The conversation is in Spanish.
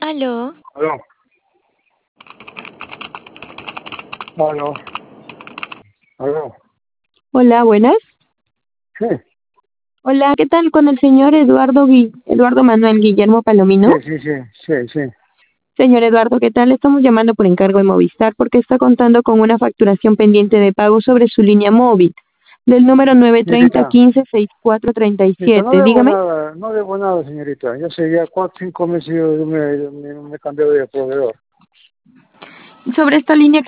Aló. Aló, aló, aló. Hola, buenas. Sí, Hola, ¿qué tal con el señor Eduardo Manuel Guillermo Palomino? sí. Señor Eduardo, ¿qué tal? Estamos llamando por encargo de Movistar porque está contando con una facturación pendiente de pago sobre su línea móvil del número Señorita, 930-156437. no debo Dígame, nada, no debo nada, señorita. Ya sé, ya 4 o 5 meses yo me he cambiado de proveedor. sobre esta línea